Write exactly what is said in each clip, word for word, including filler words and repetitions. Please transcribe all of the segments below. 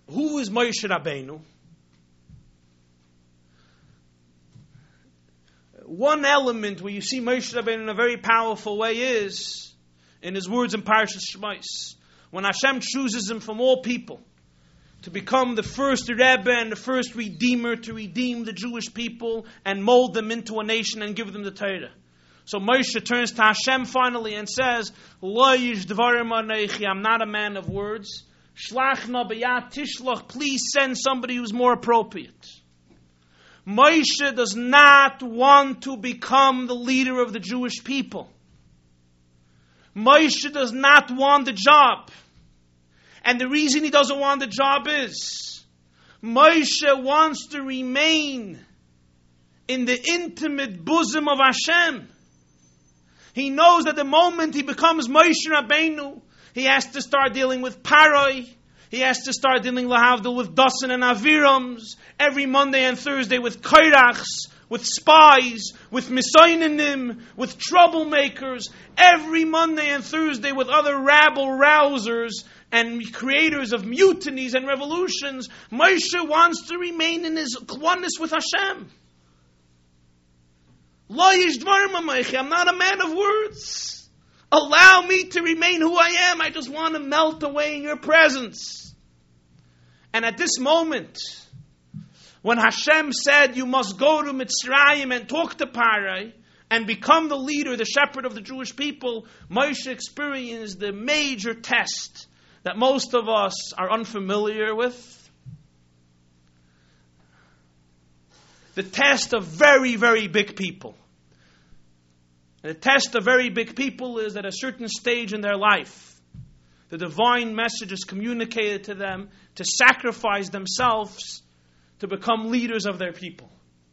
who is Moshe Rabbeinu? One element where you see Moshe Rabbeinu in a very powerful way is in his words in Parashas Shmos. When Hashem chooses him from all people to become the first Rebbe and the first Redeemer to redeem the Jewish people and mold them into a nation and give them the Torah. So Moshe turns to Hashem finally and says, Lo yish dvarim anechi, I'm not a man of words. Shlach na b'yad tishlach, please send somebody who's more appropriate. Moshe does not want to become the leader of the Jewish people. Moshe does not want the job. And the reason he doesn't want the job is Moshe wants to remain in the intimate bosom of Hashem. He knows that the moment he becomes Moshe Rabbeinu, he has to start dealing with Paroi. He has to start dealing lahavdil with Dasan and Avirams. Every Monday and Thursday with Kairachs, with spies, with Misoinanim, with troublemakers. Every Monday and Thursday with other rabble rousers and creators of mutinies and revolutions. Moshe wants to remain in his oneness with Hashem. Lo yish dvarim amechi, I'm not a man of words. Allow me to remain who I am. I just want to melt away in your presence. And at this moment, when Hashem said, you must go to Mitzrayim and talk to Parai and become the leader, the shepherd of the Jewish people, Moshe experienced the major test that most of us are unfamiliar with. The test of very, very big people. And the test of very big people is at a certain stage in their life, the divine message is communicated to them to sacrifice themselves to become leaders of their people.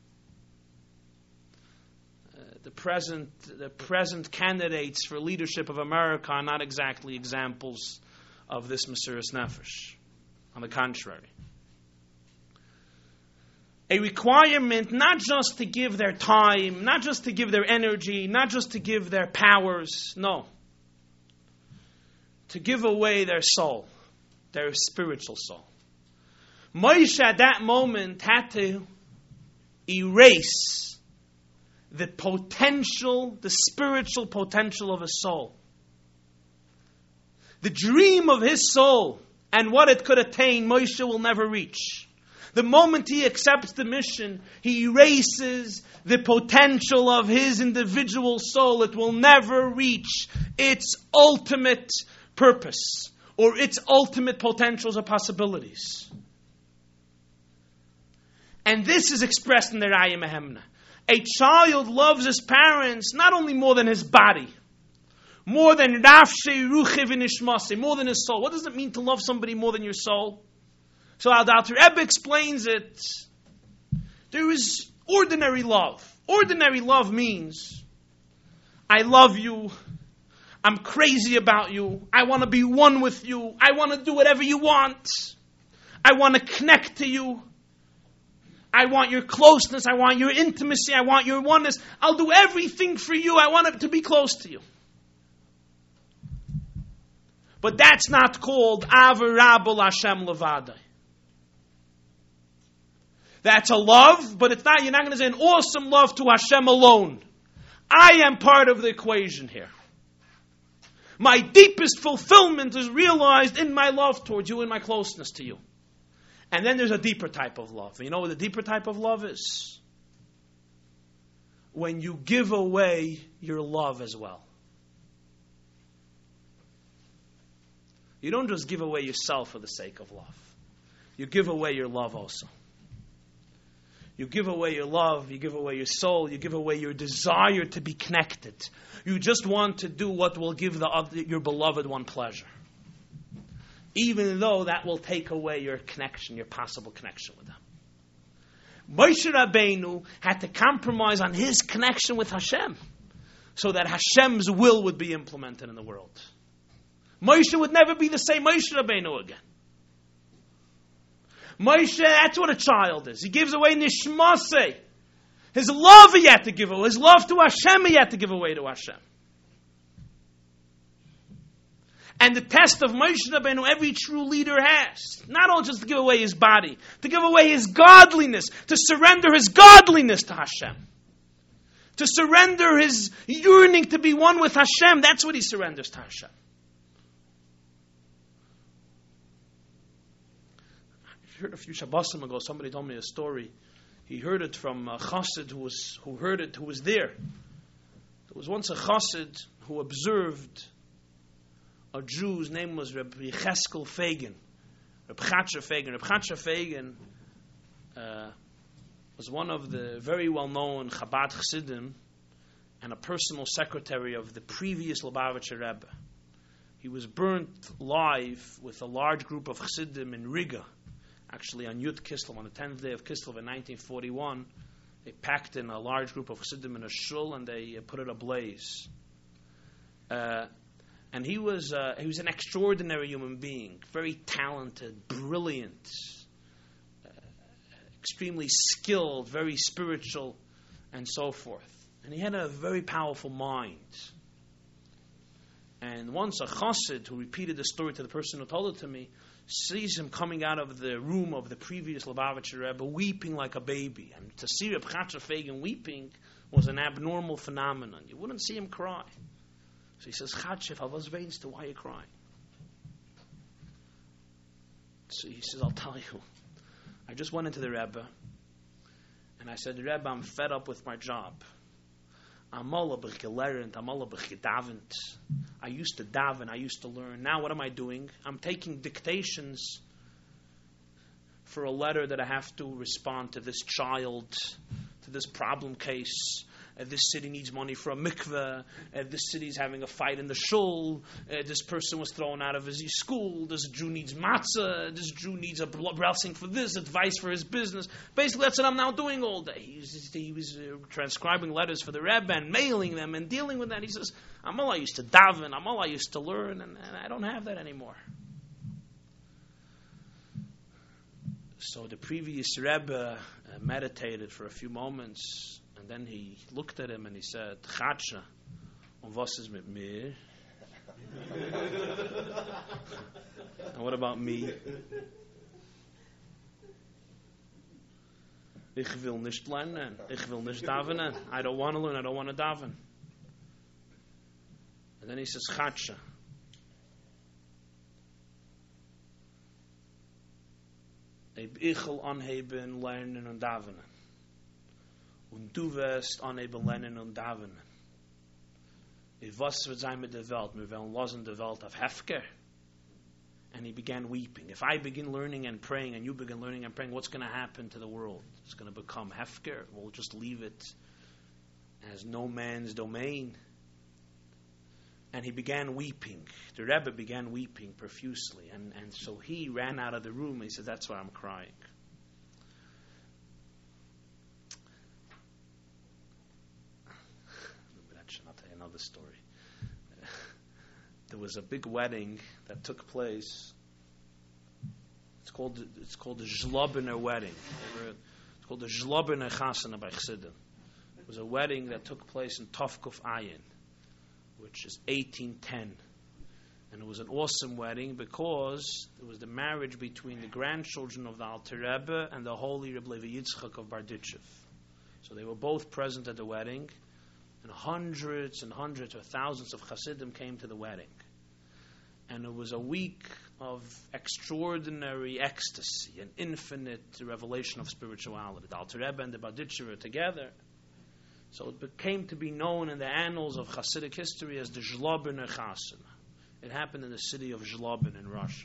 Uh, the present, the present candidates for leadership of America are not exactly examples of this Mesiras Nefesh. On the contrary. A requirement not just to give their time, not just to give their energy, not just to give their powers, no. To give away their soul, their spiritual soul. Moshe at that moment had to erase the potential, the spiritual potential of his soul. The dream of his soul and what it could attain, Moshe will never reach. The moment he accepts the mission, he erases the potential of his individual soul. It will never reach its ultimate purpose or its ultimate potentials or possibilities. And this is expressed in the Raya Mehemna. A child loves his parents not only more than his body, more than Rafshei Ruchi V'Nishmasi, more than his soul. What does it mean to love somebody more than your soul? So Al Alter Rebbe explains it. There is ordinary love. Ordinary love means I love you. I'm crazy about you. I want to be one with you. I want to do whatever you want. I want to connect to you. I want your closeness. I want your intimacy. I want your oneness. I'll do everything for you. I want to be close to you. But that's not called Avarabel Hashem Levadai. That's a love, but it's not, you're not going to say an awesome love to Hashem alone. I am part of the equation here. My deepest fulfillment is realized in my love towards you and my closeness to you. And then there's a deeper type of love. You know what the deeper type of love is? When you give away your love as well. You don't just give away yourself for the sake of love. You give away your love also. You give away your love, you give away your soul, you give away your desire to be connected. You just want to do what will give the other, your beloved one pleasure. Even though that will take away your connection, your possible connection with them. Moshe Rabbeinu had to compromise on his connection with Hashem so that Hashem's will would be implemented in the world. Moshe would never be the same Moshe Rabbeinu again. Moshe, that's what a child is. He gives away nishmaseh. His love he had to give away. His love to Hashem he had to give away to Hashem. And the test of Moshe Rabbeinu every true leader has. Not only just to give away his body, to give away his godliness, to surrender his godliness to Hashem. To surrender his yearning to be one with Hashem. That's what he surrenders to Hashem. I heard a few Shabbosim ago, somebody told me a story. He heard it from a chassid who was who heard it, who was there. There was once a chassid who observed a Jew whose name was Reb Yecheskel Fagin, Reb Chatzar Fagin. Reb Chatzar Fagin uh, was one of the very well-known Chabad Chassidim and a personal secretary of the previous Lubavitcher Rebbe. He was burnt alive with a large group of Chassidim in Riga. Actually, on Yud Kislev, on the tenth day of Kislev in nineteen forty-one, they packed in a large group of Chassidim in a shul and they uh, put it ablaze. Uh, and he was uh, he was an extraordinary human being, very talented, brilliant, uh, extremely skilled, very spiritual, and so forth. And he had a very powerful mind. And once a chassid who repeated the story to the person who told it to me sees him coming out of the room of the previous Lubavitcher Rebbe weeping like a baby. And to see Reb Chatzar Fagin weeping was an abnormal phenomenon. You wouldn't see him cry. So he says, Chatzar, I was weinst, why are you crying? So he says, I'll tell you. I just went into the Rebbe and I said, Rebbe, I'm fed up with my job. I'm all about gelernt, I'm all about gedavent. I used to daven, I used to learn. Now what am I doing? I'm taking dictations for a letter that I have to respond to this child, to this problem case. Uh, this city needs money for a mikveh. Uh, this city is having a fight in the shul. Uh, this person was thrown out of his school. This Jew needs matzah. This Jew needs a blessing for this, advice for his business. Basically, that's what I'm now doing all day. He was, he was uh, transcribing letters for the Rebbe and mailing them and dealing with that. He says, I'm all I used to daven. I'm all I used to learn, and, and I don't have that anymore. So the previous Rebbe uh, meditated for a few moments. And then he looked at him and he said, Chatzar, und was ist mit mir? And what about me? Ich will nicht lernen. Ich will nicht davenen. I don't want to learn. I don't want to daven. And then he says, Chatzar, ich will anheben, lernen und davenen. Und du wirst unable lernen und davenen. Was wird sein mit der Welt? Wir werden losen der Welt auf Hefker. And he began weeping. If I begin learning and praying and you begin learning and praying, what's going to happen to the world? It's going to become Hefker. We'll just leave it as no man's domain. And he began weeping. The Rebbe began weeping profusely. And, and so he ran out of the room and he said, that's why I'm crying. I'll tell you another story. There was a big wedding that took place. It's called it's called the Zlobiner wedding. It's called the Zlobiner Chasana by Chassidim. It was a wedding that took place in Tovkuf Ayin, which is eighteen ten. And it was an awesome wedding because it was the marriage between the grandchildren of the Alter Rebbe and the holy Reb Levi Yitzchak of Barditchev. So they were both present at the wedding. And hundreds and hundreds or thousands of Chassidim came to the wedding. And it was a week of extraordinary ecstasy, an infinite revelation of spirituality. The Alter Rebbe and the Barditcher were together. So it became to be known in the annals of Chassidic history as the Zlobiner Chasana. It happened in the city of Zlobin in Russia.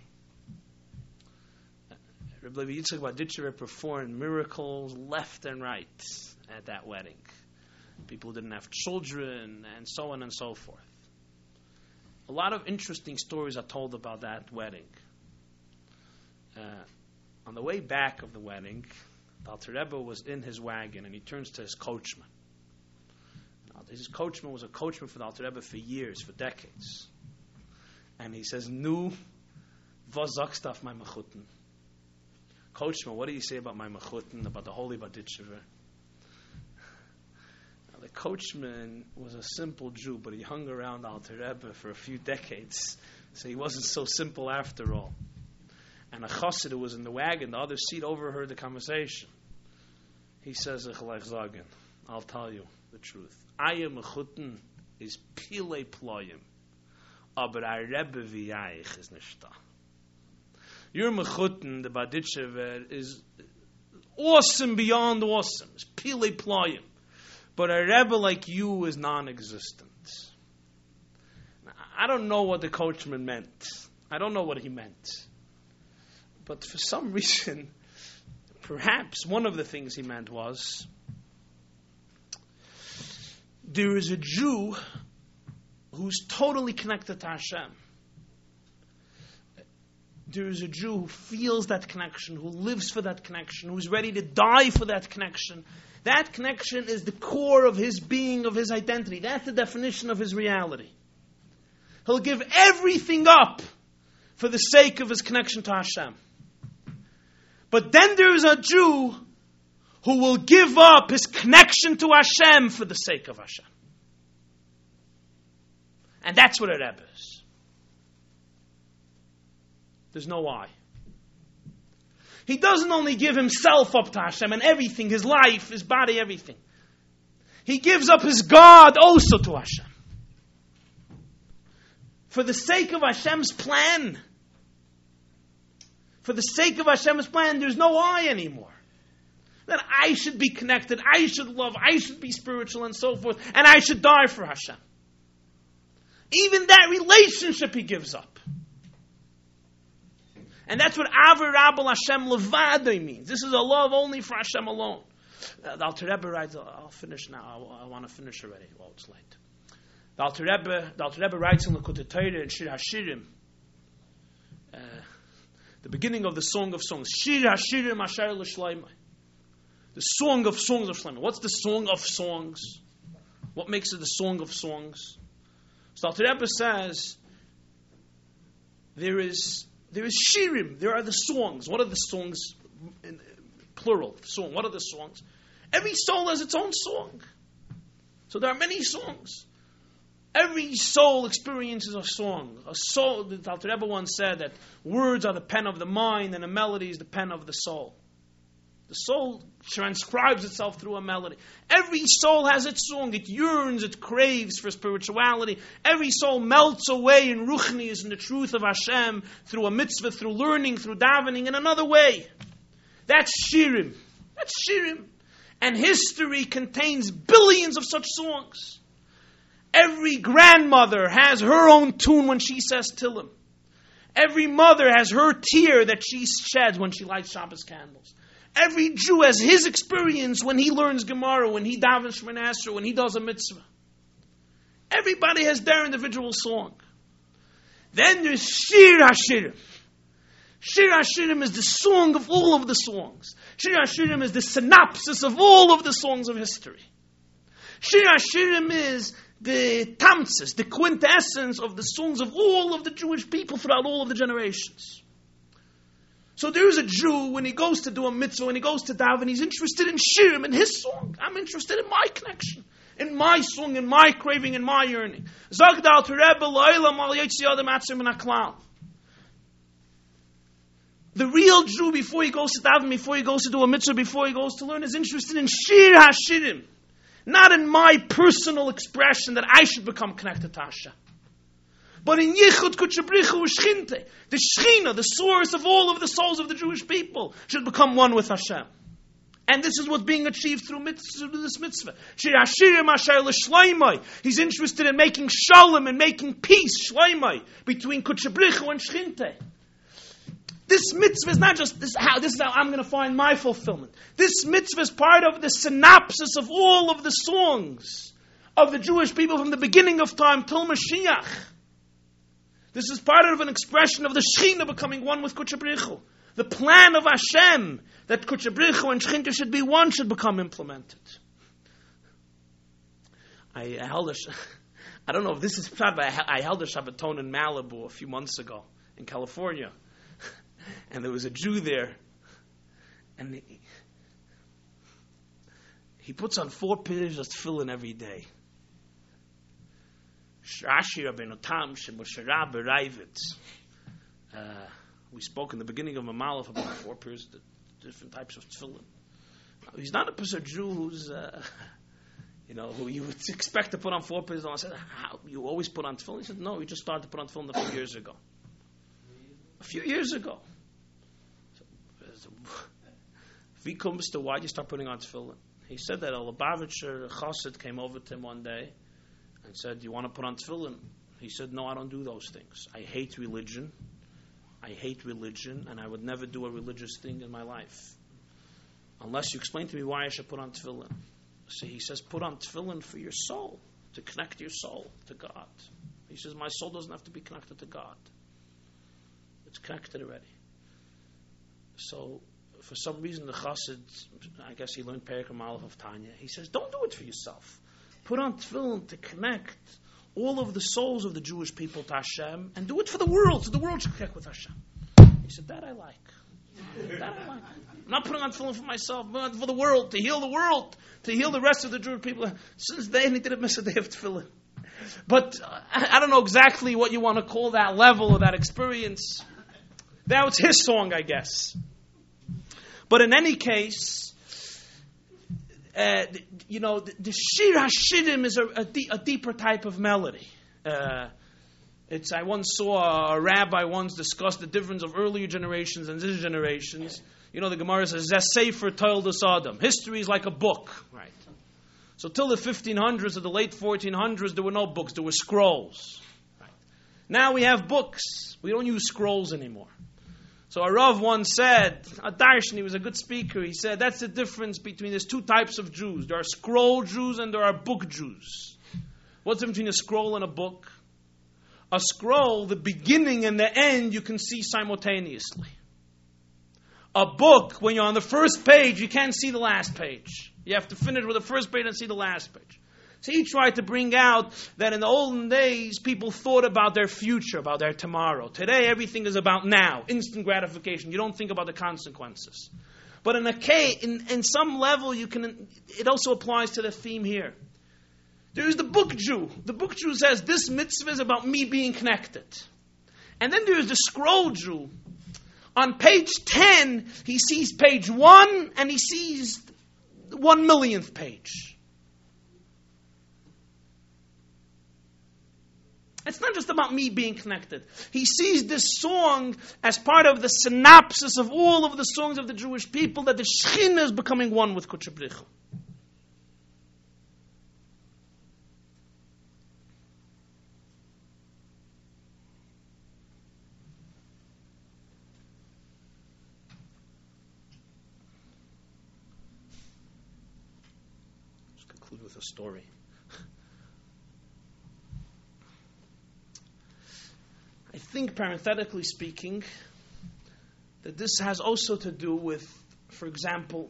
Reb Levi Yitzchak Barditcher performed miracles left and right at that wedding. People didn't have children, and so on and so forth. A lot of interesting stories are told about that wedding. Uh, on the way back of the wedding, the Alter Rebbe was in his wagon, and he turns to his coachman. Now, his coachman was a coachman for the Alter Rebbe for years, for decades. And he says, Nu, was sagst du auf mein Mechutten? Coachman, what do you say about my Mechutten, about the holy Barditcher? The coachman was a simple Jew, but he hung around Alter Rebbe for a few decades So he wasn't so simple after all. And a chassid who was in the wagon, the other seat, overheard the conversation. He says, I'll tell you the truth. Ayam mechutten is pile ployim, aber a Rebbe v'yayich is nishta. Your mechutten, the Baditchever, is awesome beyond awesome. It's pile ployim. But a Rebbe like you is non-existent. I don't know what the coachman meant. I don't know what he meant. But for some reason, perhaps one of the things he meant was, there is a Jew who's totally connected to Hashem. There is a Jew who feels that connection, who lives for that connection, who's ready to die for that connection. That connection is the core of his being, of his identity. That's the definition of his reality. He'll give everything up for the sake of his connection to Hashem. But then there is a Jew who will give up his connection to Hashem for the sake of Hashem. And that's what a Rebbe is. There's no why. He doesn't only give himself up to Hashem and everything, his life, his body, everything. He gives up his God also to Hashem. For the sake of Hashem's plan. For the sake of Hashem's plan, there's no I anymore. That I should be connected, I should love, I should be spiritual and so forth, and I should die for Hashem. Even that relationship he gives up. And that's what Avar Rabel Hashem Levadai means. This is a love only for Hashem alone. Uh, the Alter Rebbe writes, I'll finish now, I, I want to finish already. Well, it's late. The Alter Rebbe, the Alter Rebbe writes in Likutei Torah in Shir HaShirim, uh, the beginning of the Song of Songs, Shir HaShirim Asher L'Shleimah. The Song of Songs of Shleimah. What's the Song of Songs? What makes it the Song of Songs? So the Alter Rebbe says, there is there is Shirim, there are the songs. What are the songs? In plural, song. What are the songs? Every soul has its own song. So there are many songs. Every soul experiences a song. A soul, the Alter Rebbe once said that words are the pen of the mind and a melody is the pen of the soul. The soul transcribes itself through a melody. Every soul has its song. It yearns, it craves for spirituality. Every soul melts away in ruchnius, in the truth of Hashem, through a mitzvah, through learning, through davening, in another way. That's shirim. That's shirim. And history contains billions of such songs. Every grandmother has her own tune when she says Tillim. Every mother has her tear that she sheds when she lights Shabbos candles. Every Jew has his experience when he learns Gemara, when he davens Shemona Esrei, when he does a mitzvah. Everybody has their individual song. Then there's Shir HaShirim. Shir HaShirim is the song of all of the songs. Shir HaShirim is the synopsis of all of the songs of history. Shir HaShirim is the tamsis, the quintessence of the songs of all of the Jewish people throughout all of the generations. So there is a Jew, when he goes to do a mitzvah, when he goes to daven, he's interested in shirim, in his song. I'm interested in my connection, in my song, in my craving, in my yearning. Zag the Alter Rebbe, Lo'elam al yotzi adam atzir min haklal. The real Jew, before he goes to daven, before he goes to do a mitzvah, before he goes to learn, is interested in shir hashirim. Not in my personal expression that I should become connected to Hashem. But in Yichud Kutchabrichu Shchinte, the Shechina, the source of all of the souls of the Jewish people, should become one with Hashem. And this is what's being achieved through, mitzvah, through this mitzvah. Shir Hashirim Asher L'Shleimai. He's interested in making shalom and making peace, Shleimai, between Kutchabrichu and Shchinte. This mitzvah is not just this, how, this is how I'm going to find my fulfillment. This mitzvah is part of the synopsis of all of the songs of the Jewish people from the beginning of time till Mashiach. This is part of an expression of the Shechina becoming one with Kutchabrichu. The plan of Hashem that Kutchabrichu and Shechina should be one should become implemented. I held a, I don't know if this is proud, but I held a Shabbaton in Malibu a few months ago in California. And there was a Jew there, and he, he puts on four pairs of tefillin every day. Rashi Rabbeinu Tam Shemoshe Rabbe Raivitz. We spoke in the beginning of Mamalef about four pairs of different types of tefillin. He's not a person Jew who's, uh, you know, who you would expect to put on four pairs. I said, how? You always put on tefillin? He said, no, he just started to put on tefillin a few years ago. A few years ago. So, if he comes to why do you start putting on tefillin? He said that a Lubavitcher Chassid came over to him one day and said, do you want to put on tefillin? He said, no, I don't do those things. I hate religion. I hate religion, and I would never do a religious thing in my life. Unless you explain to me why I should put on tefillin. So he says, put on tefillin for your soul, to connect your soul to God. He says, my soul doesn't have to be connected to God. It's connected already. So, for some reason, the Chassid, I guess he learned Perek Aleph of Tanya, he says, don't do it for yourself. Put on tefillin to connect all of the souls of the Jewish people to Hashem, and do it for the world, so the world should connect with Hashem. He said, that I like. That I like. I'm not putting on tefillin for myself, but for the world, to heal the world, to heal the rest of the Jewish people. Since then, he didn't miss a day of tefillin. But uh, I don't know exactly what you want to call that level or that experience. That was his song, I guess. But in any case, uh, you know, the, the Shir HaShirim is a, a, de- a deeper type of melody. Uh, it's. I once saw a rabbi once discuss the difference of earlier generations and this generations. You know, the Gemara says, Zeh Sefer Toildos Adam. History is like a book. Right. So till the fifteen hundreds or the late fourteen hundreds, there were no books. There were scrolls. Right. Now we have books. We don't use scrolls anymore. So a Rav once said, a Darshan, he was a good speaker, he said, that's the difference between, there's two types of Jews. There are scroll Jews and there are book Jews. What's the difference between a scroll and a book? A scroll, the beginning and the end, you can see simultaneously. A book, when you're on the first page, you can't see the last page. You have to finish with the first page and see the last page. So he tried to bring out that in the olden days, people thought about their future, about their tomorrow. Today, everything is about now, instant gratification. You don't think about the consequences. But in a case, in, in some level, you can. It also applies to the theme here. There is the book Jew. The book Jew says, this mitzvah is about me being connected. And then there is the scroll Jew. On page ten, he sees page one, and he sees the one millionth page. It's not just about me being connected. He sees this song as part of the synopsis of all of the songs of the Jewish people, that the Shekhinah is becoming one with Kodesh B'richu. Let's conclude with a story. I think, parenthetically speaking, that this has also to do with, for example,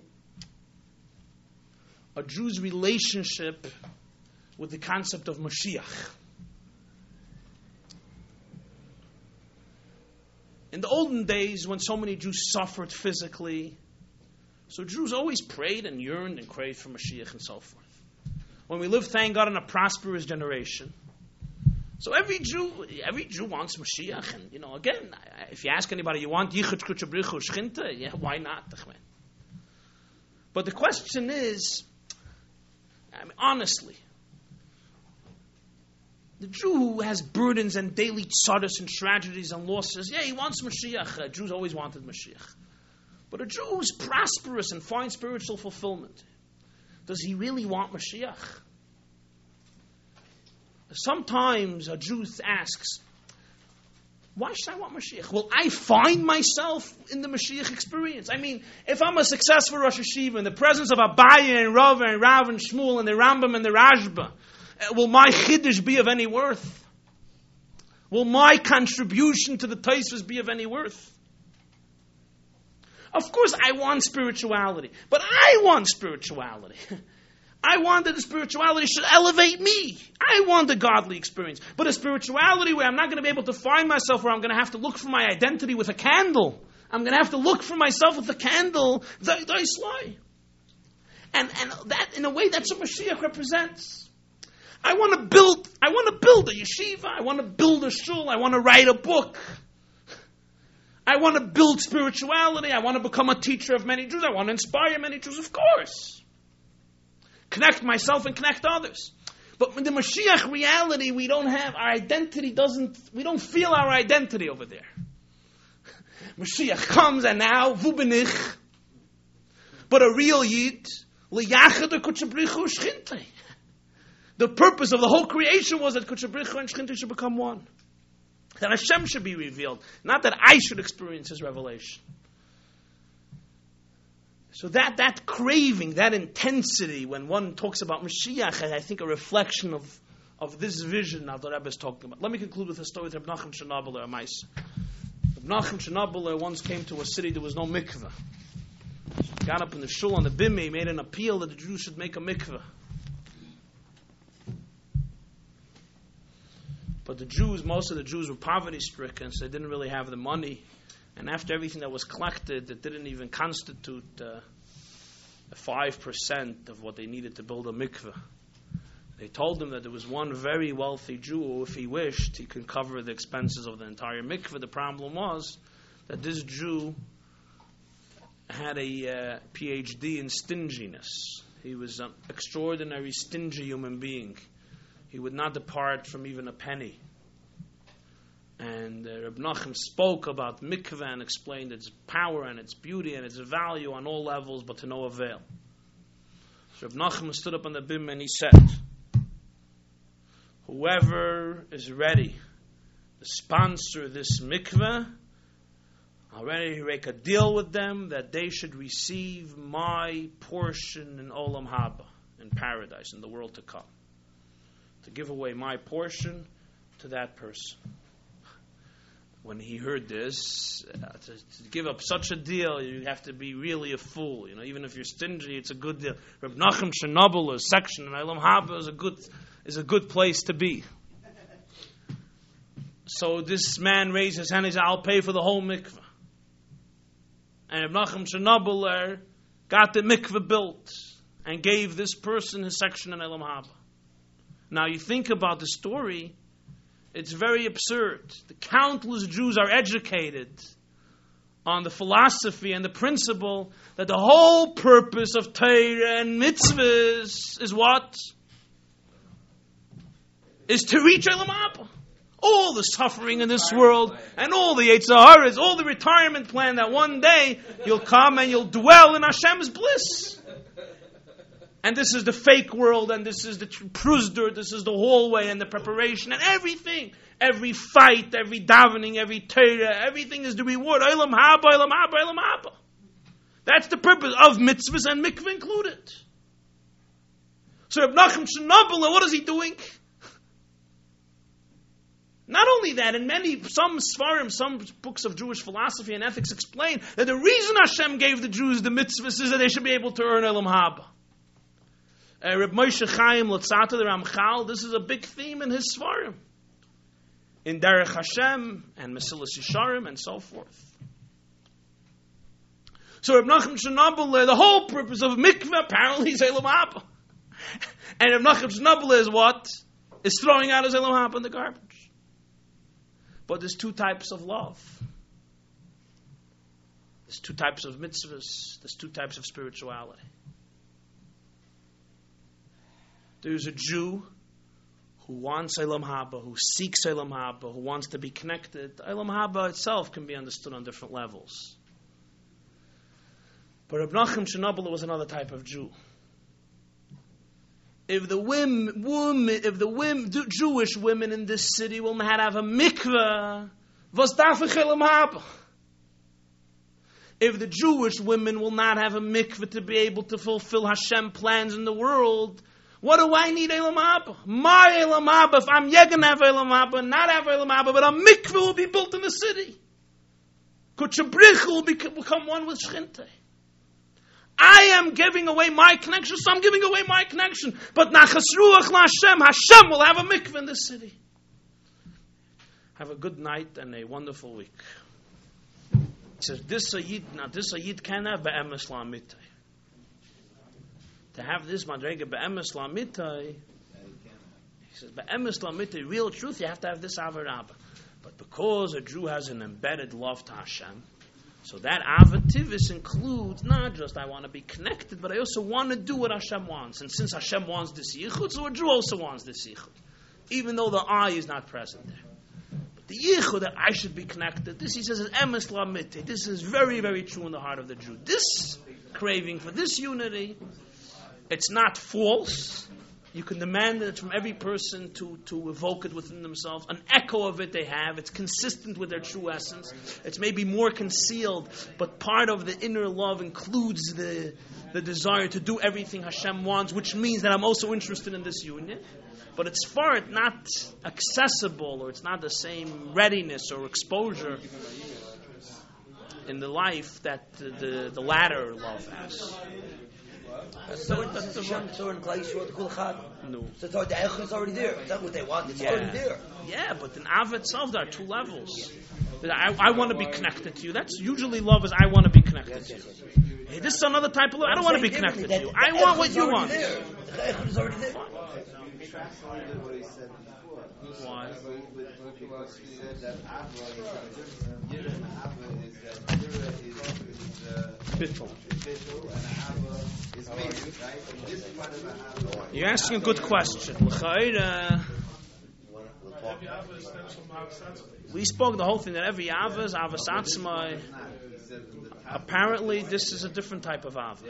a Jew's relationship with the concept of Mashiach. In the olden days, when so many Jews suffered physically, so Jews always prayed and yearned and craved for Mashiach and so forth. When we live, thank God, in a prosperous generation, so every Jew, every Jew wants Mashiach, and you know, again, if you ask anybody, you want Yichud Kodesh B'richu Shechinta? Yeah, why not? But the question is, I mean, honestly, the Jew who has burdens and daily tzaddis and tragedies and losses, yeah, he wants Mashiach. Uh, Jews always wanted Mashiach. But a Jew who's prosperous and finds spiritual fulfillment, does he really want Mashiach? Sometimes a Jew asks, why should I want Mashiach? Will I find myself in the Mashiach experience? I mean, if I'm a successful Rosh Hashiva in the presence of Abaye and Rav and Rav and Shmuel and the Rambam and the Rashba, will my Chiddush be of any worth? Will my contribution to the Tosfos be of any worth? Of course I want spirituality, but I want spirituality. I want that the spirituality should elevate me. I want a godly experience. But a spirituality where I'm not going to be able to find myself, where I'm going to have to look for my identity with a candle. I'm going to have to look for myself with a candle. And, and that, in a way, that's what Mashiach represents. I want to build, I want to build a yeshiva. I want to build a shul. I want to write a book. I want to build spirituality. I want to become a teacher of many Jews. I want to inspire many Jews, of course. Connect myself and connect others. But in the Mashiach reality, we don't have, our identity doesn't, we don't feel our identity over there. Mashiach comes and now, vu bin ich. But a real Yid, liyachad HaKadosh Baruch Hu Shchintei. The purpose of the whole creation was that Kadosh Baruch Hu and Shchintei should become one. That Hashem should be revealed, not that I should experience His revelation. So that that craving, that intensity, when one talks about Mashiach, I think a reflection of, of this vision that the Rebbe is talking about. Let me conclude with a story with Reb Nachum Shenobeler, a mice. Reb Nachum Shenobeler once came to a city there was no mikveh. He got up in the shul on the bimah, he made an appeal that the Jews should make a mikveh. But the Jews, most of the Jews were poverty-stricken, so they didn't really have the money. And after everything that was collected, it didn't even constitute uh, five percent of what they needed to build a mikveh. They told him that there was one very wealthy Jew who, if he wished, he could cover the expenses of the entire mikveh. The problem was that this Jew had a uh, P H D in stinginess. He was an extraordinary stingy human being. He would not depart from even a penny. And uh, Reb Nachum spoke about mikveh and explained its power and its beauty and its value on all levels, but to no avail. So Reb Nachum stood up on the bim and he said, whoever is ready to sponsor this mikveh, I'm ready to make a deal with them that they should receive my portion in Olam Haba, in paradise, in the world to come. To give away my portion to that person. When he heard this, uh, to, to give up such a deal, you have to be really a fool. You know, even if you're stingy, it's a good deal. Reb Nachum Shenobeler's section in Olam Haba is a good is a good place to be. So this man raised his hand and he said, "I'll pay for the whole mikveh." And Reb Nachum Shenobeler got the mikveh built and gave this person his section in Olam Haba. Now you think about the story, it's very absurd. The countless Jews are educated on the philosophy and the principle that the whole purpose of Torah and mitzvahs is what? Is to reach Olam Haba. All the suffering in this world and all the Yetzer Haras, all the retirement plan that one day you'll come and you'll dwell in Hashem's bliss. And this is the fake world, and this is the pruzdur, this is the hallway and the preparation and everything. Every fight, every davening, every Torah, everything is the reward. Olam Haba, Olam Haba, Olam Haba. That's the purpose of mitzvahs and mikveh included. So Reb Nachum Shenobeler, what is he doing? Not only that, in many, some Sfarim, some books of Jewish philosophy and ethics explain that the reason Hashem gave the Jews the mitzvahs is that they should be able to earn Olam Haba. Uh, Reb Moshe Chaim Luzzatto, the Ramchal, this is a big theme in his Sfarim. In Derech Hashem and Mesilas Yesharim and so forth. So Reb Nachum Shenobeler, the whole purpose of mikveh apparently is Olam Haba. And Reb Nachum Shenobeler is what? Is throwing out his Olam Haba in the garbage. But there's two types of love. There's two types of mitzvahs. There's two types of spirituality. There's a Jew who wants Olam Haba, who seeks Olam Haba, who wants to be connected. Olam Haba itself can be understood on different levels. But Reb Nachum Shenobeler was another type of Jew. If the women, women if the women, Jewish women in this city will not have a mikveh, was darf ich Olam Haba? If the Jewish women will not have a mikveh to be able to fulfill Hashem plans in the world, what do I need Olam Haba? My Olam Haba, if I'm yet going to have Olam Haba, not have Olam Haba, but a mikveh will be built in the city. Kadosh Baruch Hu will become one with Shchintei. I am giving away my connection, so I'm giving away my connection. But Nachas Ruach LaHashem, Hashem will have a mikveh in this city. Have a good night and a wonderful week. It says, this a yid, now this a yid can have be'emes la'amitai. To have this madrega be'emes la'amitai, He says, Be'emes lamite, real truth, you have to have this Ava Rabba. But because a Jew has an embedded love to Hashem, so that Ava Tivis includes not just I want to be connected, but I also want to do what Hashem wants. And since Hashem wants this yichud, so a Jew also wants this yichud, even though the I is not present there. But the yichud that I should be connected, this he says is emes lamite. This is very, very true in the heart of the Jew. This craving for this unity, it's not false. You can demand it from every person to, to evoke it within themselves. An echo of it they have. It's consistent with their true essence. It's maybe more concealed, but part of the inner love includes the, the desire to do everything Hashem wants, which means that I'm also interested in this union. But it's far not accessible, or it's not the same readiness or exposure in the life that the, the, the latter love has. So that's the one. So in Klaish, what the Kulchad? No. So it's already, the Echad is already there. It's not what they want. It's Yeah. already there. Yeah, but in Av itself, there are two levels. I, I want to be connected to you. That's usually love is I want to be connected Yes, to yes, you. yes, yes. Hey, this is another type of love. I don't want to be Saying connected to you. differently, I that want the what Echad you is want. already there. The Echad is already there. Why? Bittul. You're asking a good question. L'chaira, we spoke the whole thing that every Ava is Avas Atzmai. Apparently, this is a different type of Ava.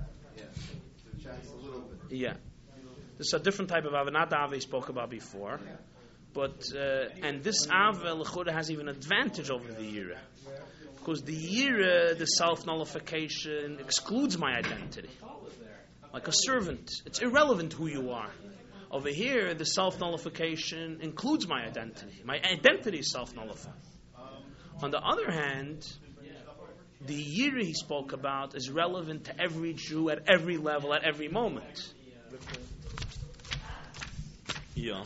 Yeah. This is a different type of Ava, not the Ava he spoke about before. But, uh, and this Ava, l'chura, has even advantage over the Yira. Because the Yira, the self-nullification, excludes my identity. Like a servant. It's irrelevant who you are. Over here, the self-nullification includes my identity. My identity is self-nullified. On the other hand, the Yira he spoke about is relevant to every Jew at every level, at every moment. Yeah.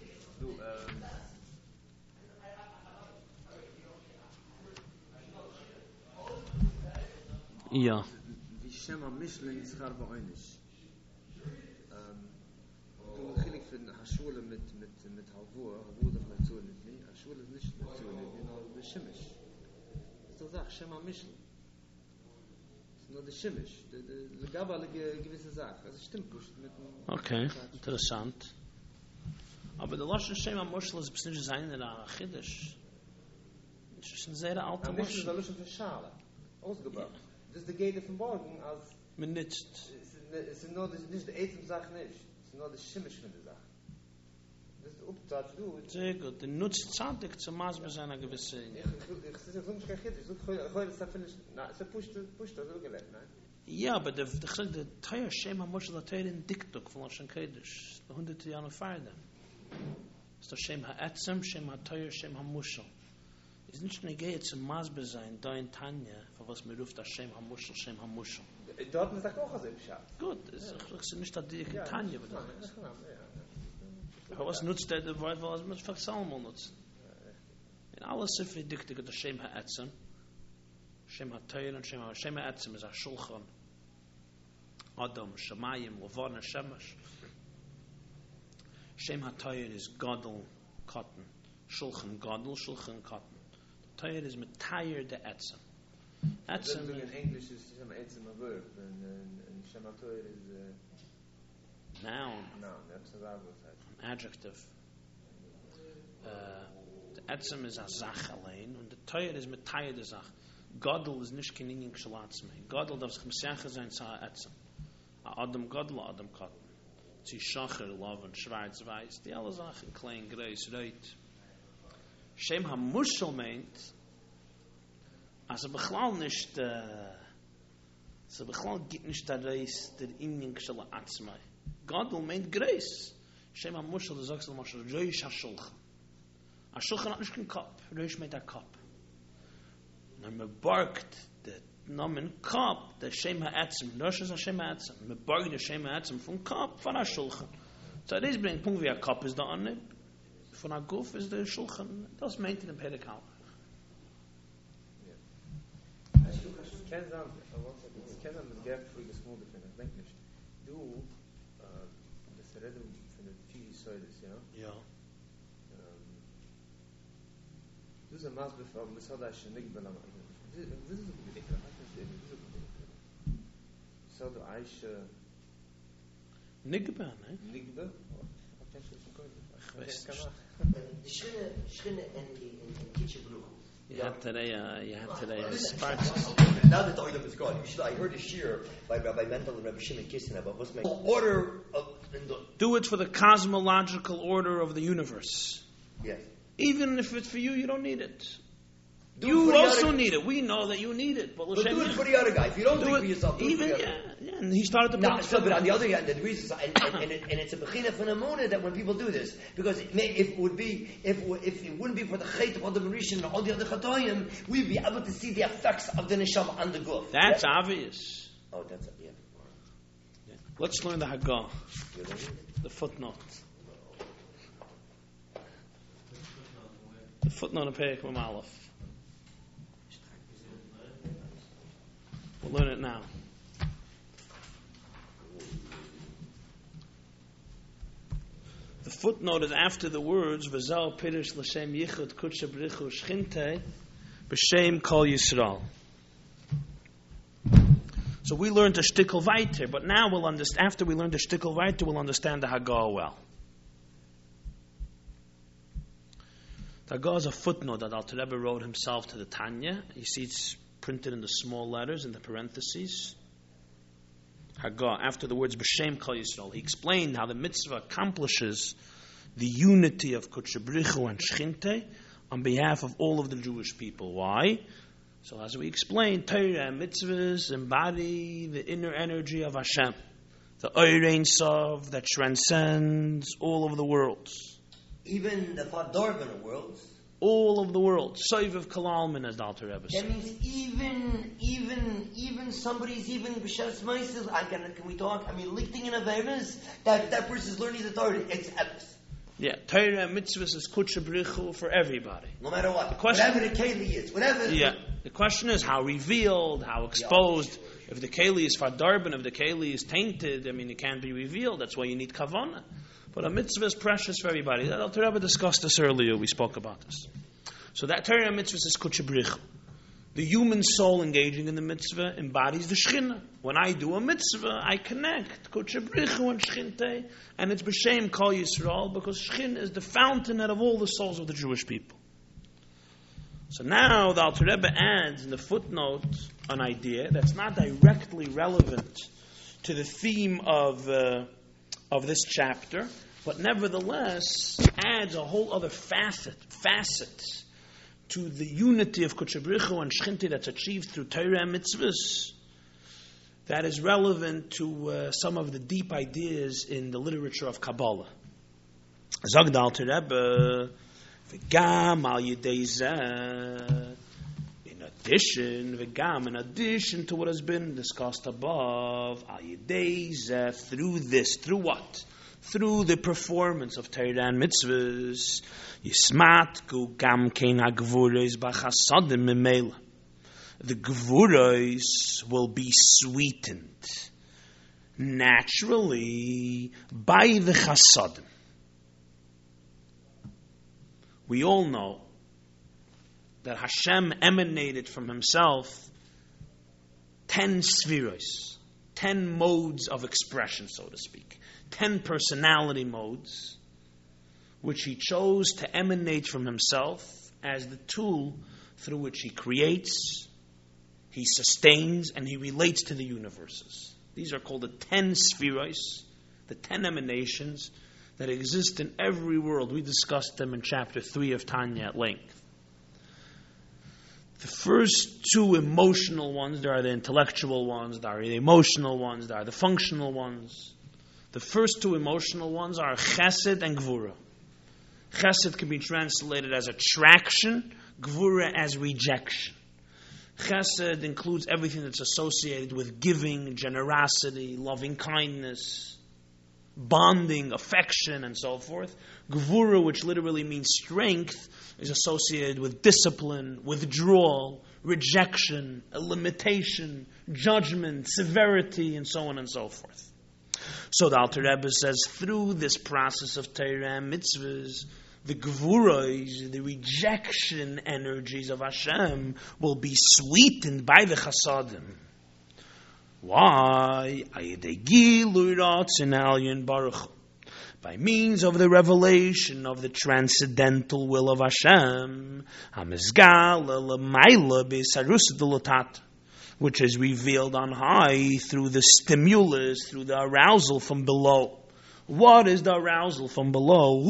Ja. Die Shema Michelin ist gar bei einisch. Ähm, du gilik von Hashule mit mit mit Havur, Havur doch nicht so nicht, ne? Hashule ist nicht so nicht, genau der Shemish. Ist doch sag Shema Michelin. Ist nur der Shemish, der der gabalige gewisse Sache. Also stimmt nicht mit Okay, interessant. Aber der Lashon Shema Michelin ist bestimmt sein in der Chiddush. Das ist ein sehr alter Michelin ist Lashon. der Lashon von Schala. Ausgebaut. Das ist der Gede von Morgen, als Man nützt. es ist nur das nicht die Etem-Sache nicht. Es ist nur das Schimmisch von der Sache. Das ist Uptat, du. Sehr gut. Der nutzt Zadig zum Maß bei seiner gewissen... Ich sehe so nicht kein Kind. Ich suche heute, das finde ich... Na, es ist pusht, pusht, das ist gelegt, nein? Ja, aber der der Teuer Shema Moshe der Teuer in Diktuk von Lashon Kodesh. Der hunderte Jahre Feierden. Das ist der Shema Etzem, Shema Teuer, Shema Moshe. Es ist nicht eine Gehe zum Masbe sein, da in Tanja, für was mir ruft das Shem HaMushel, Shem HaMushel. Dort ist auch so beschafft. Gut, es ist nicht das Dick in Tanja. Ja, Aber was nutzt der das Wort, was man für Salmon nutzt? In alles so viel Diktik, das Shem HaEtzem, Shem HaTeir und Shem HaEtzem. Shem HaEtzem ist ein Shulchan, Adam, Shemayim, Levon, Shemesh. Shem HaTeir ist Gadol, Cotton. Shulchan, Gadol, Shulchan, Cotton. Tayr is mit tire de etzem. Etzem in English is Shema Etzem a verb, and and Shema Toir is noun. Noun, that's a verb side. Adjective. Uh, the etzem is a zach allein, and the tayr is mit tire de zach. Gadol is nicht kein Ingen geschlatzme. Gadol darf sich mesiache sein zu etzem. A Adam Gadol, Adam Cotton. Sie Schacher, Loven, Schwarz, Weiß, die alle Sachen, klein, groß, reit. Shem HaMushel meint, als er bechlal nicht, als er bechlal gibt nicht der Reis der Ingen Gshela Atzmai. Gadol meint Grace. Shem HaMushel, du sagst, Moshe, Reish HaShulchan. HaShulchan hat nicht kein Kopf, Reish meint der Kopf. Und me bargt der Namen Kopf, der Shem HaEtzem, Reish ist der Shem HaEtzem. Me bargt der Shem HaEtzem vom Kopf von HaShulchan. So, das bringt Punkt, wie ein Kopf ist da an, von der Guf ist der Schulchan, das meint in dem Pedikal. Ich kenne sagen, ich kenne das Gap für das Mode, ich denke nicht. Du, das Reden von den vier Säules, ja? Ja. Du ist ein Maß befragt, was hat er schon nicht belangt. Das ist so gut, das ist so gut. So, du Eiche... Nigba, ne? Nigba? Ich weiß nicht. Die Schrinne, Schrinne in in Kitchen Blue. You had today, uh, you had today a spark. Now that the oil is gone, you should, I heard a shir by Rabbi Mendel and Rabbi Shimon Kissin about what's my order of in the Do it for the cosmological order of the universe. yes. Even if it's for you, you don't need it. Do it You for the also other- need it. We know that you need it. But, But do it for the other guy. If you don't do, do it for yourself, do even, it for the yeah, other. yeah. And he started to No, put so, but on the other hand, the reason, is- and, and, and, it, and it's a bechina phenomena that when people do this, because it may, if it would be, if if it wouldn't be for the chait of the Marishan and all the other chatoyim, we'd be able to see the effects of the neshama on the guf. That's Yeah? obvious. Oh, that's yeah. Yeah. Let's learn the Haggah, You know? the footnote. The footnote of Perek Mem Aleph. We'll learn it now. The footnote is after the words V'zal Pirush L'Shem Yichud Kudsha B'richu Shchinte B'Shem Kol Yisrael. So we learned the shtickle weiter, but now we'll understand. After we learn the shtickle weiter, we'll understand the Haggah well. The Haggah is a footnote that Alter Rebbe wrote himself to the Tanya. You see, it's printed in the small letters in the parentheses. Haggah, after the words B'Shem Kol Yisrael, he explained how the mitzvah accomplishes the unity of Kudsha B'richu and Shchinte on behalf of all of the Jewish people. Why? So as we explained, Torah and mitzvahs embody the inner energy of Hashem, the Ohr Ein Sof that transcends all of the worlds. Even the Fadorban worlds. All of the world. Soiv of Kalalman, as the Alter Rebbe said. That means even, even, even somebody's even b'shas meises. I can, can we talk? I mean, lichting in averas. That that person's learning the Torah. It's emes. Yeah, Torah and mitzvahs is Kudsha B'richu for everybody. No matter what. The question- Whatever the keli is, whatever. Yeah. The question is how revealed, how exposed. Yeah. If the keli is fadarban, if the keli is tainted, I mean, it can't be revealed. That's why you need kavanah. But a mitzvah is precious for everybody. The Alter Rebbe discussed this earlier. We spoke about this. So that Torah and mitzvah is Kudsha B'richu. The human soul engaging in the mitzvah embodies the Shechina. When I do a mitzvah, I connect Kudsha B'richu and Shechinte, and it's B'Shem Kol Yisrael, because Shechin is the fountainhead of all the souls of the Jewish people. So now the Alter Rebbe adds in the footnote an idea that's not directly relevant to the theme of uh, of this chapter, but nevertheless adds a whole other facet facet to the unity of Kudsha B'richu and Shechinte that's achieved through Torah and mitzvahs, that is relevant to uh, some of the deep ideas in the literature of Kabbalah. Zog the Alter Rebbe, v'gam al yidei zeh, in addition, v'gam, in addition to what has been discussed above, al yidei zeh, through this, through what? Through the performance of Torah and mitzvahs, Yismatku gam kein hagvuros b'chasadim memela. The gvuros will be sweetened naturally by the chasadim. We all know that Hashem emanated from Himself ten spheros, ten modes of expression, so to speak, ten personality modes, which He chose to emanate from Himself as the tool through which He creates, He sustains, and He relates to the universes. These are called the ten spheros, the ten emanations that exist in every world. We discussed them in chapter three of Tanya at length. The first two emotional ones, there are the intellectual ones, there are the emotional ones, there are the functional ones. The first two emotional ones are chesed and gvura. Chesed can be translated as attraction, gvura as rejection. Chesed includes everything that's associated with giving, generosity, loving kindness, bonding, affection, and so forth. Gvura, which literally means strength, is associated with discipline, withdrawal, rejection, a limitation, judgment, severity, and so on and so forth. So the Alter Rebbe says, through this process of Torah and mitzvahs, the gvuros, the rejection energies of Hashem, will be sweetened by the chasadim. Why? By means of the revelation of the transcendental will of Hashem, which is revealed on high through the stimulus, through the arousal from below. What is the arousal from below?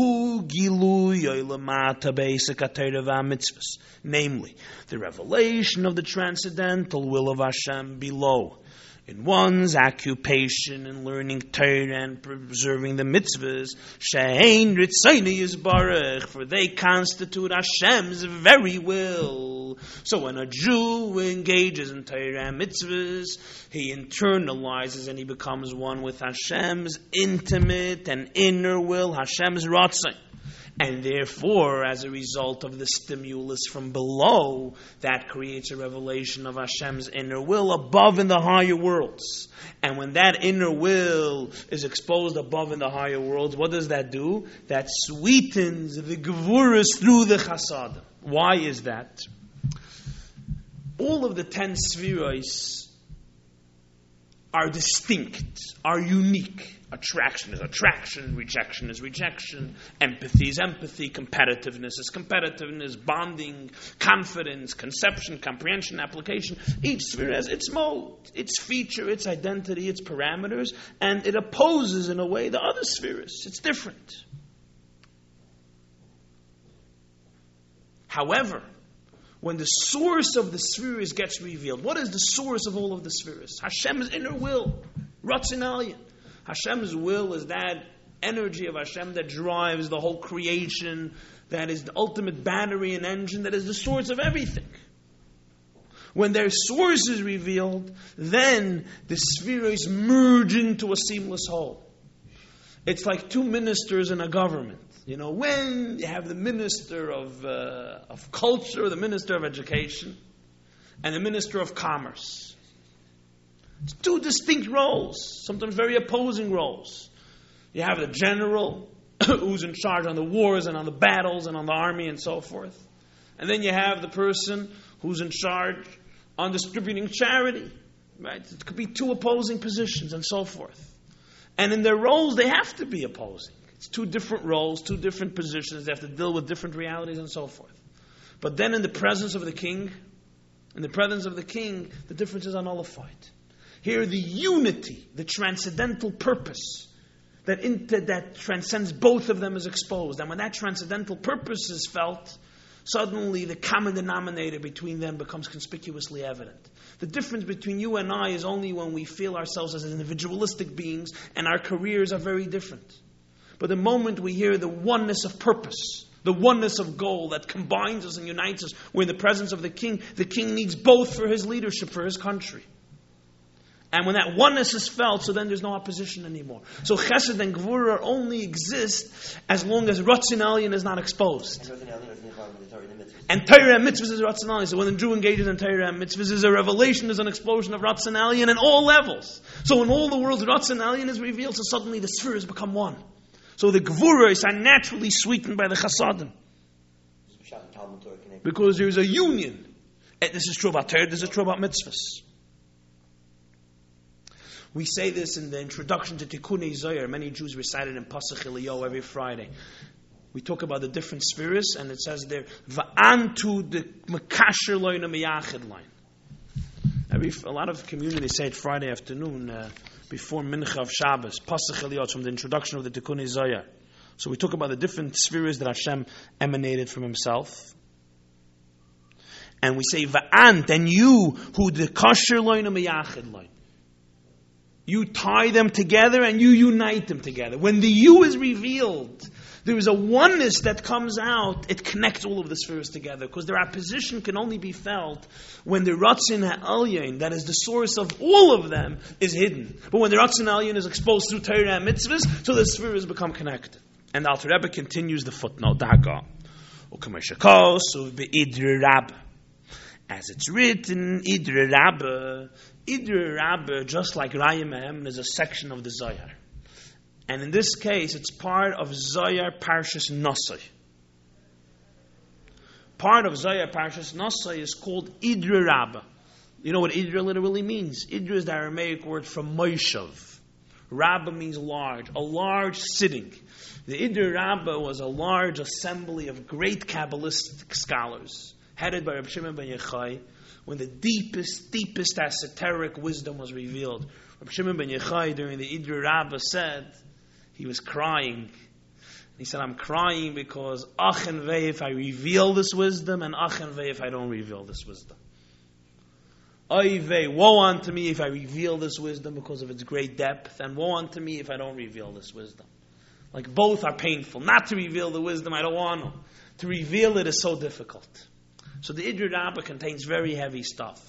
Namely, the revelation of the transcendental will of Hashem below. In one's occupation in learning Torah and preserving the mitzvahs, she'ein ritzayni yisbarach, for they constitute Hashem's very will. So when a Jew engages in Torah and mitzvahs, he internalizes and he becomes one with Hashem's intimate and inner will, Hashem's ratzon. And therefore, as a result of the stimulus from below, that creates a revelation of Hashem's inner will above in the higher worlds. And when that inner will is exposed above in the higher worlds, what does that do? That sweetens the gvuras through the chasad. Why is that? All of the ten spheros are distinct, are unique. Attraction is attraction, rejection is rejection, empathy is empathy, competitiveness is competitiveness, bonding, confidence, conception, comprehension, application. Each sphere has its mode, its feature, its identity, its parameters, and it opposes in a way the other spheres. It's different. However, when the source of the spheres gets revealed, what is the source of all of the spheres? Hashem's inner will, Ratzon Elyon. Hashem's will is that energy of Hashem that drives the whole creation, that is the ultimate battery and engine, that is the source of everything. When their source is revealed, then the spheres merge into a seamless whole. It's like two ministers in a government. You know, when you have the minister of, uh, of culture, the minister of education, and the minister of commerce. It's two distinct roles, sometimes very opposing roles. You have the general who's in charge on the wars and on the battles and on the army and so forth. And then you have the person who's in charge on distributing charity. Right? It could be two opposing positions and so forth. And in their roles, they have to be opposing. It's two different roles, two different positions. They have to deal with different realities and so forth. But then in the presence of the king, in the presence of the king, the differences are nullified. Here, the unity, the transcendental purpose that, inter, that transcends both of them is exposed. And when that transcendental purpose is felt, suddenly the common denominator between them becomes conspicuously evident. The difference between you and I is only when we feel ourselves as individualistic beings and our careers are very different. But the moment we hear the oneness of purpose, the oneness of goal that combines us and unites us, we're in the presence of the king. The king needs both for his leadership, for his country. And when that oneness is felt, so then there's no opposition anymore. So Chesed and Gvura only exist as long as Ratzon Elyon is not exposed. And Torah and mitzvahs is Ratzon Elyon. So when the Jew engages in Torah and mitzvahs, is a revelation, is an explosion of Ratzon Elyon in all levels. So in all the worlds, Ratzon Elyon is revealed, so suddenly the spheres become one. So the Gvuras are naturally sweetened by the Chasadim. Because there is a union. And this is true about Torah, this is true about mitzvahs. We say this in the introduction to Tikkunei Zohar. Many Jews recite it in Pasach Eliyahu every Friday. We talk about the different spheres, and it says there, Va'antu the Mekasher loy na meyachid line. Every A lot of communities say it Friday afternoon uh, before Mincha of Shabbos. Pasach Eliyahu, from the introduction of the Tikkunei Zohar. So we talk about the different spheres that Hashem emanated from Himself. And we say, Va'ant, and you, who the Kasher loy na meyachid line. You tie them together and you unite them together. When the you is revealed, there is a oneness that comes out. It connects all of the spheres together because their opposition can only be felt when the Ratzon Elyon, that is the source of all of them, is hidden. But when the Ratzon Elyon is exposed through Torah and mitzvahs, so the spheres become connected. And the Alter Rebbe continues the footnote. As it's written, Idre Rabbe, Idre Rabbe, just like Raya Mehem, is a section of the Zohar. And in this case, it's part of Zohar Parshas Nosai. Part of Zohar Parshas Nosai is called Idra Rabbah. You know what Idra literally means? Idra is the Aramaic word from Moshav. Rabbah means large, a large sitting. The Idra Rabbah was a large assembly of great Kabbalistic scholars, headed by Reb Shimon ben Yochai, when the deepest, deepest esoteric wisdom was revealed. Reb Shimon ben Yochai, during the Idra Rabbah, said he was crying. He said, I'm crying because Achen Vei if I reveal this wisdom, and Achen Vei if I don't reveal this wisdom. Oy vei, woe unto me if I reveal this wisdom because of its great depth, and woe unto me if I don't reveal this wisdom. Like both are painful. Not to reveal the wisdom, I don't want to. To reveal it is so difficult. So the Idra Rabbah contains very heavy stuff.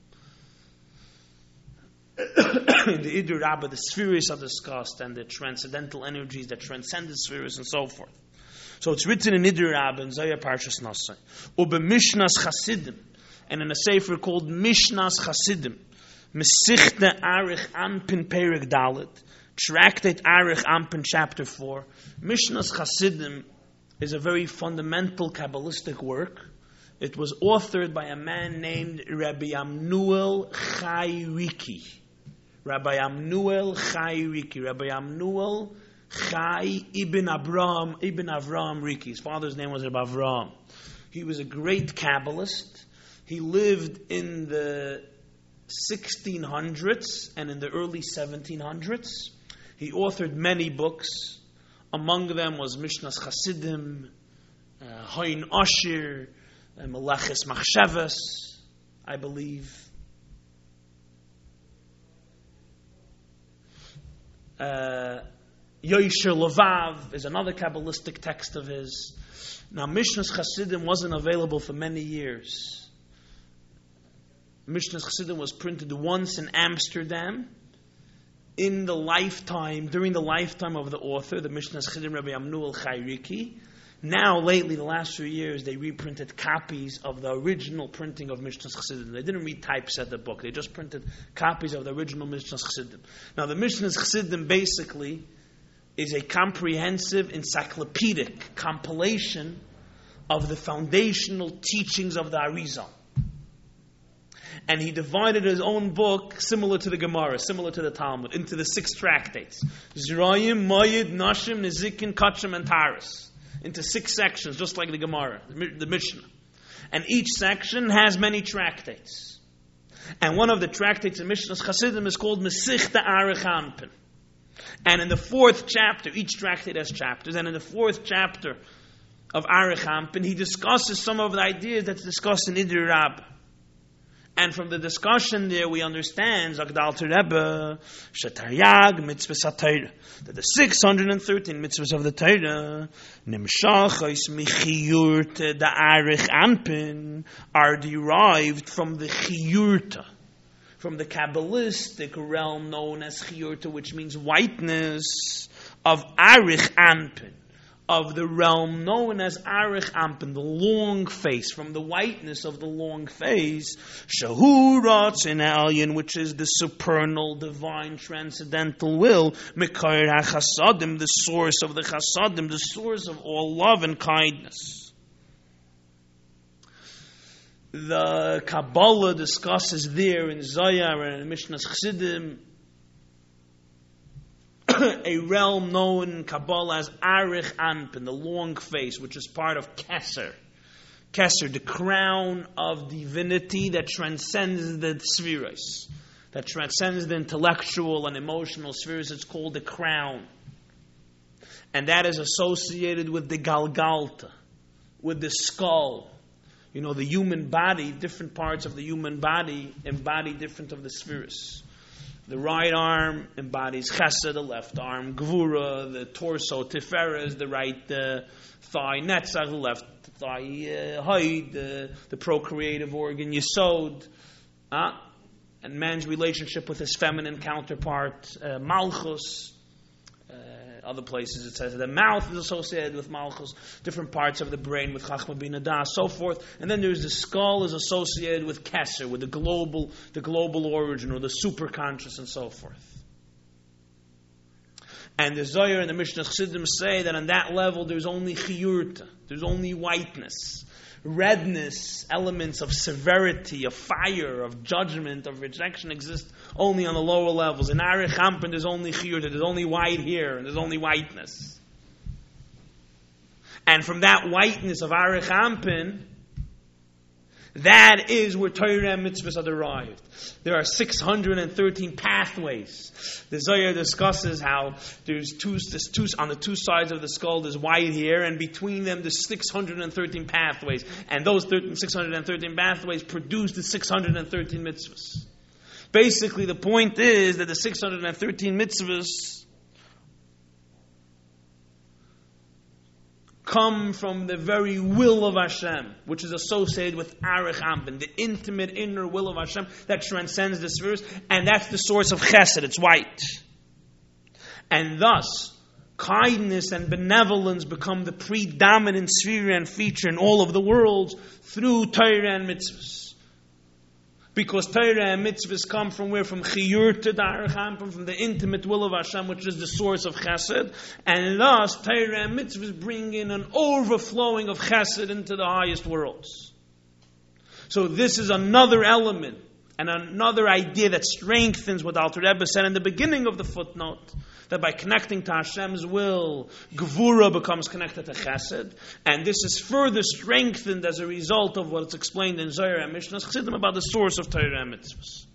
In the Idra Rabbah, the spheres are discussed and the transcendental energies that transcend the spheres and so forth. So it's written in Idra Rabbah in Zohar Parshas Nosai. Ube Mishnas Chasidim, and in a sefer called Mishnas Chasidim, Mesichte Arich Anpin Perek Dalet, Tractate Arich Anpin chapter four. Mishnas Chasidim is a very fundamental Kabbalistic work. It was authored by a man named Rabbi Amnuel Chai Riki. Rabbi Amnuel Chai Riki. Rabbi Amnuel Chai Ibn Avraham, Ibn Avraham Riki. His father's name was Rabbi Avraham. He was a great Kabbalist. He lived in the sixteen hundreds and in the early seventeen hundreds. He authored many books. Among them was Mishnas Chasidim, uh, Hain Ashir, uh, Meleches Machshavas, I believe. Uh, Yosher Levav is another Kabbalistic text of his. Now, Mishnas Chasidim wasn't available for many years. Mishnas Chasidim was printed once in Amsterdam in the lifetime, during the lifetime of the author, the Mishnas Chasidim Rabbi Amnuel Chai Riki. Now, lately, the last few years, they reprinted copies of the original printing of Mishnas Chasidim. They didn't retypeset the book. They just printed copies of the original Mishnas Chasidim. Now, the Mishnas Chasidim basically is a comprehensive, encyclopedic compilation of the foundational teachings of the Arizal. And he divided his own book, similar to the Gemara, similar to the Talmud, into the six tractates. Zirayim, Mayid, Nashim, Nezikin, Kachim, and Taras. Into six sections, just like the Gemara, the Mishnah. And each section has many tractates. And one of the tractates in Mishnas Chasidim is called Mesichte Arich Anpin. And in the fourth chapter, each tractate has chapters, and in the fourth chapter of Arich Anpin, he discusses some of the ideas that's discussed in Idra Rabbah. And from the discussion there, we understand, Zagdal Rebbe, Shetaryag, Mitzvahs HaTorah, that the six hundred thirteen mitzvahs of the Torah, Nimshachos Michiyurta da Arich Anpin, are derived from the Chiyurta, from the Kabbalistic realm known as Chiyurta, which means whiteness, of Arich Anpin, of the realm known as Arich Anpin, the long face, from the whiteness of the long face, Shahu Ratzon Elyon, which is the supernal, divine, transcendental will, Mekayr HaChasadim, the source of the Chasadim, the source of all love and kindness. The Kabbalah discusses there in Zohar and in Mishnas Chasidim a realm known in Kabbalah as Arich Anpin, the long face, which is part of Keser. Keser, the crown of divinity that transcends the spheres, that transcends the intellectual and emotional spheres. It's called the crown. And that is associated with the Galgalta, with the skull. You know, the human body, different parts of the human body embody different of the spheres. The right arm embodies Chesed, the left arm Gvura, the torso Tiferes, the right uh, thigh Netzach, the left thigh uh, Haid, uh, the procreative organ Yesod, uh, and man's relationship with his feminine counterpart uh, Malchus. Other places it says the mouth is associated with Malchus, different parts of the brain with Chachma Bina Das, so forth. And then there's the skull is associated with Keser, with the global, the global origin or the superconscious and so forth. And the Zohar and the Mishnah Chassidim say that on that level there's only chiyurta, there's only whiteness. Redness, elements of severity, of fire, of judgment, of rejection exist only on the lower levels. In Arich Hampen there's only chiyurta, there's only white here, and there's only whiteness. And from that whiteness of Arich Hampen, that is where Torah and mitzvahs are derived. There are six hundred thirteen pathways. The Zohar discusses how there's two, there's two, on the two sides of the skull there's white hair, and between them there's six hundred thirteen pathways. And those six hundred thirteen pathways produce the six hundred thirteen mitzvahs. Basically, the point is that the six hundred thirteen mitzvahs come from the very will of Hashem, which is associated with Arich Hampen, the intimate inner will of Hashem that transcends the spheres, and that's the source of Chesed. It's white. And thus, kindness and benevolence become the predominant sphere and feature in all of the worlds through Torah and mitzvahs. Because Torah and mitzvahs come from where? From Chiyur to Arich Hampen, from the intimate will of Hashem, which is the source of Chesed. And thus, Torah and mitzvahs bring in an overflowing of Chesed into the highest worlds. So this is another element and another idea that strengthens what Alter Rebbe said in the beginning of the footnote, that by connecting to Hashem's will, Gevura becomes connected to Chesed, and this is further strengthened as a result of what's explained in Zohar and Mishnah Chassidim about the source of Torah and mitzvahs.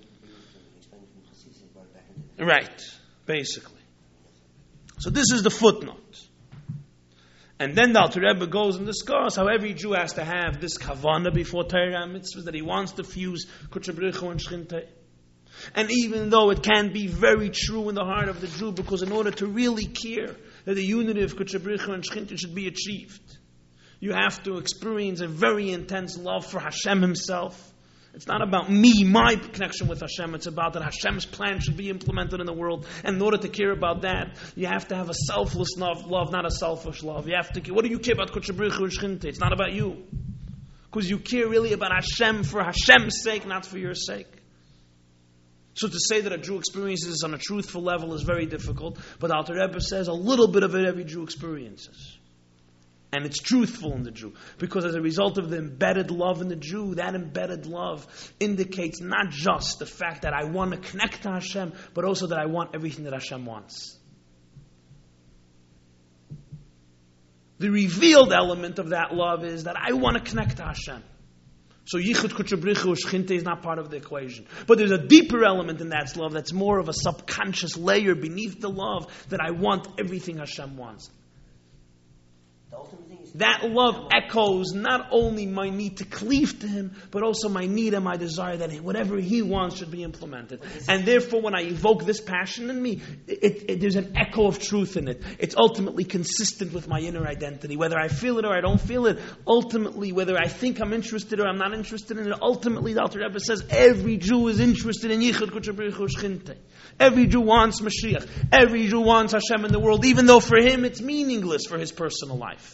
Right, basically. So this is the footnote. And then the Alter Rebbe goes and discusses how every Jew has to have this kavanah before Torah and mitzvahs, that he wants to fuse Kodesh Baruch Hu and Shechintah. And even though it can be very true in the heart of the Jew, because in order to really care that the unity of Kodesh Baruch Hu and Shechintah should be achieved, you have to experience a very intense love for Hashem Himself. It's not about me, my connection with Hashem. It's about that Hashem's plan should be implemented in the world. And in order to care about that, you have to have a selfless love, love, not a selfish love. You have to. What do you care about Kodesh Baruch Hu and Shechintah? It's not about you, because you care really about Hashem for Hashem's sake, not for your sake. So to say that a Jew experiences this on a truthful level is very difficult. But Alter Rebbe says a little bit of it every Jew experiences. And it's truthful in the Jew. Because as a result of the embedded love in the Jew, that embedded love indicates not just the fact that I want to connect to Hashem, but also that I want everything that Hashem wants. The revealed element of that love is that I want to connect to Hashem. So Yichud Kodesh Baruch Hu Shechintah is not part of the equation. But there's a deeper element in that love that's more of a subconscious layer beneath the love, that I want everything Hashem wants. That love echoes not only my need to cleave to Him, but also my need and my desire that whatever He wants should be implemented. And therefore, when I evoke this passion in me, it, it, there's an echo of truth in it. It's ultimately consistent with my inner identity. Whether I feel it or I don't feel it, ultimately, whether I think I'm interested or I'm not interested in it, ultimately, the Alter Rebbe says, every Jew is interested in Yichud Kodesh Baruch Hu Shechintah. Every Jew wants Mashiach. Every Jew wants Hashem in the world, even though for him it's meaningless for his personal life.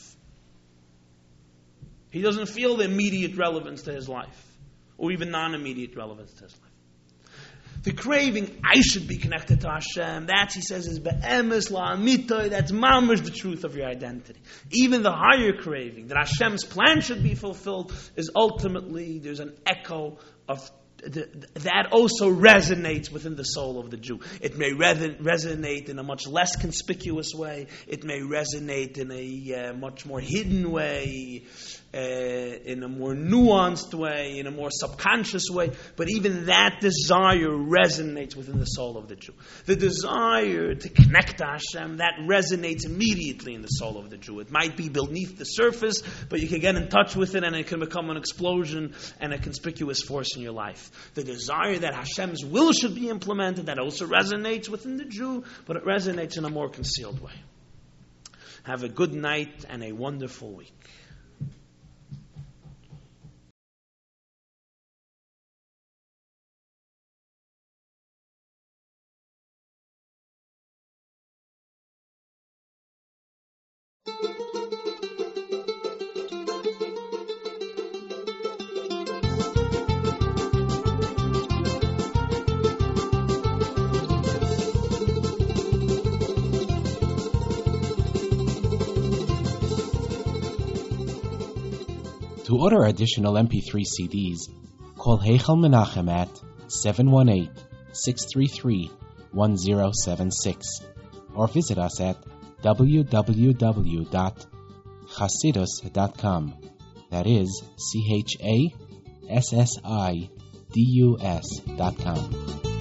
He doesn't feel the immediate relevance to his life, or even non-immediate relevance to his life. The craving, I should be connected to Hashem, that, he says, is be'emes la'amitoy, that's mamish, the truth of your identity. Even the higher craving, that Hashem's plan should be fulfilled, is ultimately, there's an echo of The, that also resonates within the soul of the Jew. It may re- resonate in a much less conspicuous way. It may resonate in a uh, much more hidden way, uh, in a more nuanced way, in a more subconscious way. But even that desire resonates within the soul of the Jew. The desire to connect to Hashem, that resonates immediately in the soul of the Jew. It might be beneath the surface, but you can get in touch with it and it can become an explosion and a conspicuous force in your life. The desire that Hashem's will should be implemented, that also resonates within the Jew, but it resonates in a more concealed way. Have a good night and a wonderful week. To order additional M P three C Ds, call Heichal Menachem at seven one eight, six three three, one zero seven six or visit us at w w w dot chasidus dot com. That is C H A S S I D U S dot com.